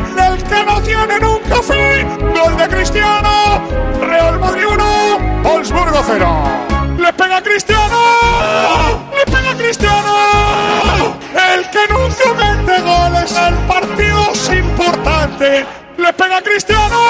del que no tiene nunca fin. Gol de Cristiano, Real Madrid 1, Wolfsburgo 0. Le pega Cristiano, le pega Cristiano, el que nunca mete goles en partidos importantes. Le pega Cristiano.